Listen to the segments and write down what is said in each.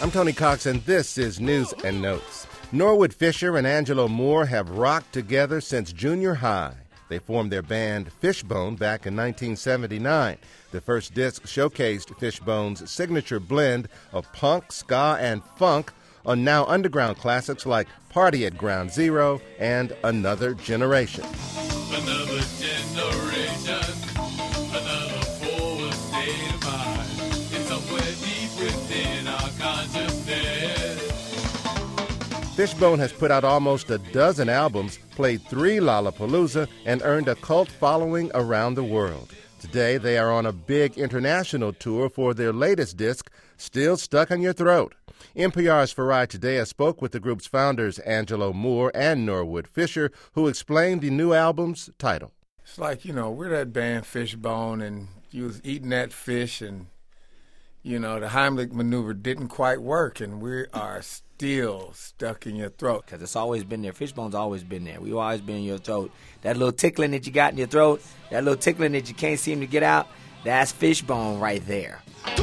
I'm Tony Cox, and this is News and Notes. Norwood Fisher and Angelo Moore have rocked together since junior high. They formed their band Fishbone back in 1979. The first disc showcased Fishbone's signature blend of punk, ska, and funk on now underground classics like Party at Ground Zero and Another Generation. Another generation, another forward state of mind. It's somewhere deep within our consciousness. Fishbone has put out almost a dozen albums, played 3 Lollapalooza, and earned a cult following around the world. Today, they are on a big international tour for their latest disc, Still Stuck in Your Throat. NPR's Farai Chideya spoke with the group's founders, Angelo Moore and Norwood Fisher, who explained the new album's title. It's like, we're that band Fishbone, and you was eating that fish, and, the Heimlich maneuver didn't quite work, and we are still stuck in your throat. Because it's always been there. Fishbone's always been there. We've always been in your throat. That little tickling that you got in your throat, that little tickling that you can't seem to get out, that's Fishbone right there.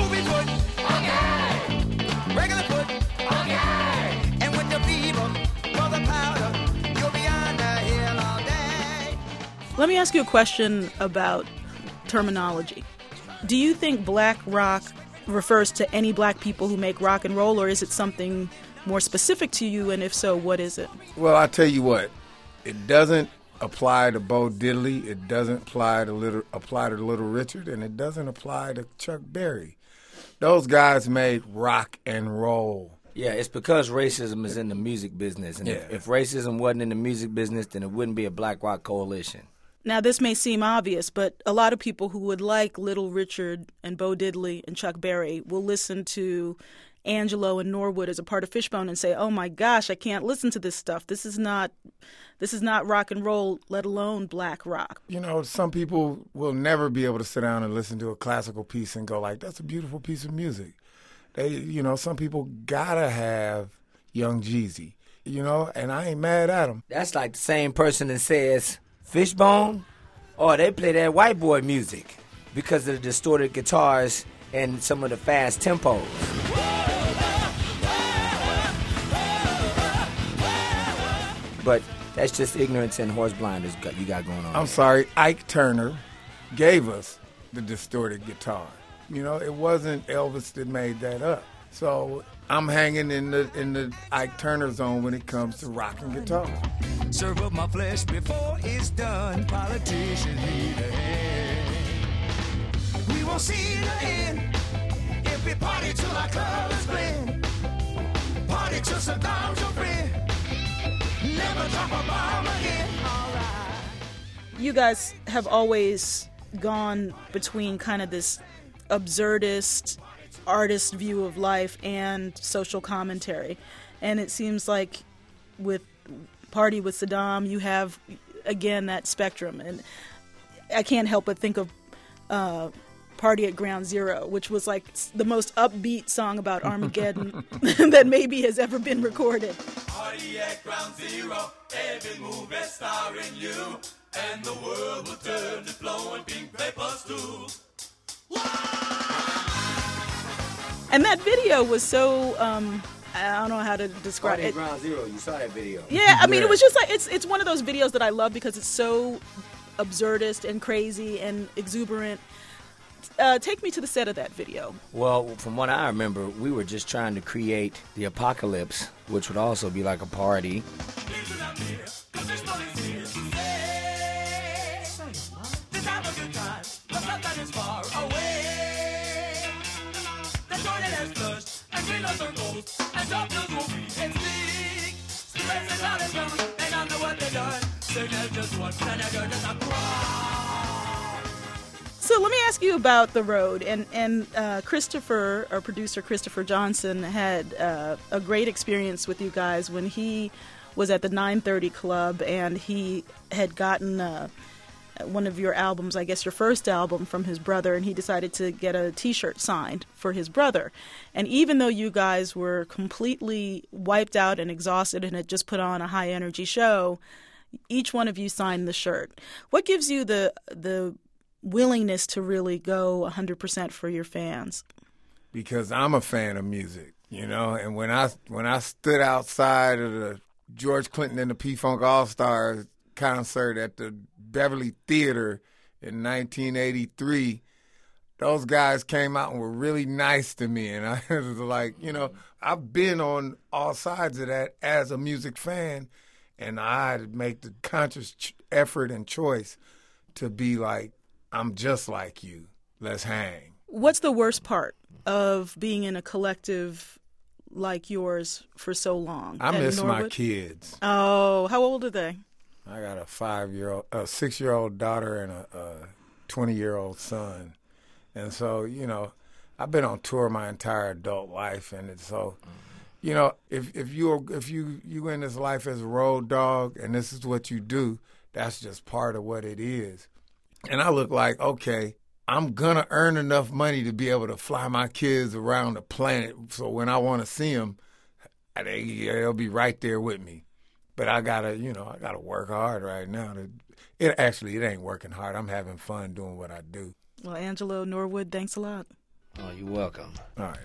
Regular foot, okay. And with the fever for the powder, you'll be on the hill all day. Let me ask you a question about terminology. Do you think black rock refers to any black people who make rock and roll, or is it something more specific to you, and if so, what is it? Well, I'll tell you what, it doesn't apply to Bo Diddley, it doesn't apply to Little Richard, and it doesn't apply to Chuck Berry. Those guys made rock and roll. Yeah, it's because racism is in the music business. And if racism wasn't in the music business, then it wouldn't be a Black Rock Coalition. Now, this may seem obvious, but a lot of people who would like Little Richard and Bo Diddley and Chuck Berry will listen to Angelo and Norwood as a part of Fishbone and say, oh my gosh, I can't listen to this stuff. This is not rock and roll, let alone black rock. Some people will never be able to sit down and listen to a classical piece and go like, that's a beautiful piece of music. Some people gotta have Young Jeezy, and I ain't mad at them. That's like the same person that says Fishbone, they play that white boy music because of the distorted guitars and some of the fast tempos. But that's just ignorance and horse blinders you got going on. I'm sorry, Ike Turner gave us the distorted guitar. It wasn't Elvis that made that up. So I'm hanging in the Ike Turner zone when it comes to rock and guitar. Serve up my flesh before it's done. Politicians need a hand. We won't see the end if we party till our colors blend. Party till Saddam's your friend. Never drop a bomb again. All right. You guys have always gone between kind of this absurdist artist view of life and social commentary. And it seems like with Party with Saddam, you have, again, that spectrum. And I can't help but think of Party at Ground Zero, which was like the most upbeat song about Armageddon that maybe has ever been recorded. Party at Ground Zero, every movie starring you, and the world will turn to flowing pink paper stools. And that video was so, I don't know how to describe it. Ground Zero, you saw that video. Yeah, I mean, it was just like, it's one of those videos that I love because it's so absurdist and crazy and exuberant. Take me to the set of that video. Well, from what I remember, we were just trying to create the apocalypse, which would also be like a party. So let me ask you about the road, and Christopher, our producer Christopher Johnson, had a great experience with you guys when he was at the 930 Club, and he had gotten one of your albums, I guess your first album, from his brother, and he decided to get a T-shirt signed for his brother. And even though you guys were completely wiped out and exhausted and had just put on a high-energy show, each one of you signed the shirt. What gives you the willingness to really go 100% for your fans? because I'm a fan of music, you know. And when I stood outside of the George Clinton and the P-Funk All-Stars concert at the Beverly Theater in 1983, those guys came out and were really nice to me. And I was like, you know, I've been on all sides of that as a music fan, and I make the conscious effort and choice to be like, I'm just like you. Let's hang. What's the worst part of being in a collective like yours for so long? I miss my kids. Oh, how old are they? I got a 6-year-old daughter and a 20-year-old son. And so, you know, I've been on tour my entire adult life, and it's so, you know, if you in this life as a road dog and this is what you do, that's just part of what it is. And I look like, okay, I'm gonna earn enough money to be able to fly my kids around the planet, so when I want to see them, they'll be right there with me. But I gotta work hard right now. It ain't working hard. I'm having fun doing what I do. Well, Angelo Norwood, thanks a lot. Oh, you're welcome. All right.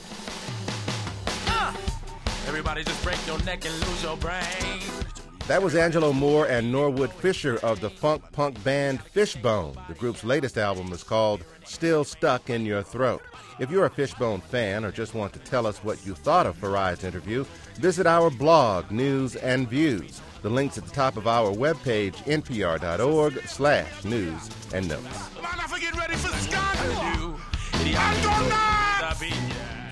Everybody just break your neck and lose your brain. That was Angelo Moore and Norwood Fisher of the funk punk band Fishbone. The group's latest album is called Still Stuck in Your Throat. If you're a Fishbone fan or just want to tell us what you thought of Farai's interview, visit our blog, News and Views. The link's at the top of our webpage, npr.org/news and notes. Man, I forget ready for Scott. I'm gonna